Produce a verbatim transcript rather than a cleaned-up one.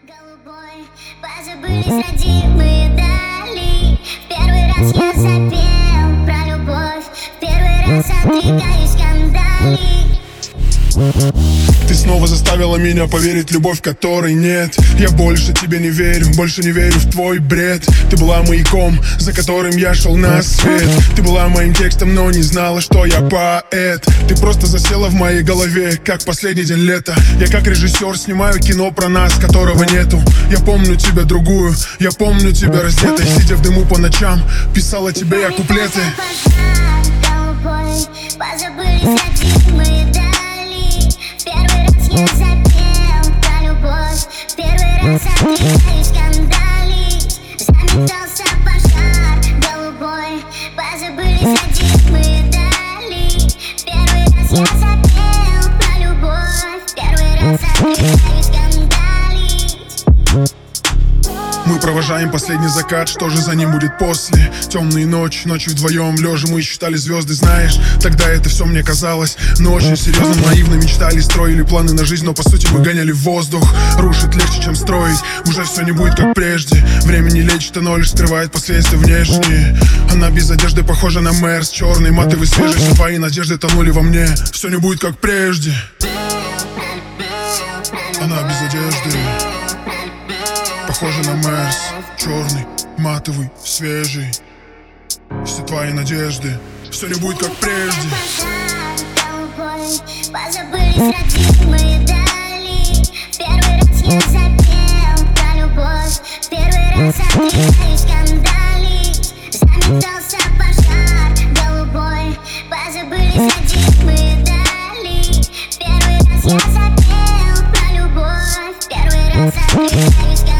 Голубой, позабылись родимые дали. В первый раз я запел про любовь, в первый раз отрекаюсь скандали. Ты снова заставила меня поверить в любовь, которой нет. Я больше тебе не верю, больше не верю в твой бред. Ты была маяком, за которым я шел на свет. Ты была моим текстом, но не знала, что я поэт. Ты просто засела в моей голове, как последний день лета. Я как режиссер снимаю кино про нас, которого нету. Я помню тебя другую, я помню тебя раздетой. Сидя в дыму по ночам, писала тебе я куплеты. Голубой, позабылись родимые дали. Первый раз я запел про любовь, в первый раз отрекаюсь скандалить. Заметался пожар голубой, позабылись родимые дали. Первый раз я запел про любовь, в первый раз отрекаюсь скандалить. Мы провожаем последний закат, что же за ним будет после? Темные ночи, ночью вдвоем лежа мы считали звезды, знаешь. Тогда это все мне казалось, но очень серьезно, наивно мечтали, строили планы на жизнь, но по сути мы гоняли в воздух. Рушить легче, чем строить, уже все не будет как прежде. Время не лечит, оно лишь скрывает последствия внешние. Она без одежды похожа на Мерс, черный, матовый, свежий, все твои надежды тонули во мне. Все не будет как прежде. Она без одежды похожа на Мерс, черный, матовый, свежий. Все твои надежды, все не будет как прежде. Голубой, позабылись родимые дали. Первый раз я запел про любовь, в первый раз отрекаюсь скандалить. Заметался пожар голубой, позабылись родимые дали. Первый раз я запел про любовь, в первый раз отрекаюсь скандалить.